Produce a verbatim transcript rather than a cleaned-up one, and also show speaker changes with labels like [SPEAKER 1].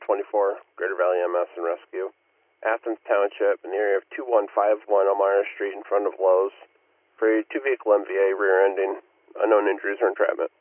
[SPEAKER 1] twenty-four, Greater Valley M S and Rescue. Athens Township, in the area of two one five one Elmira Street in front of Lowe's. For a two-vehicle M V A rear-ending, unknown injuries or entrapment.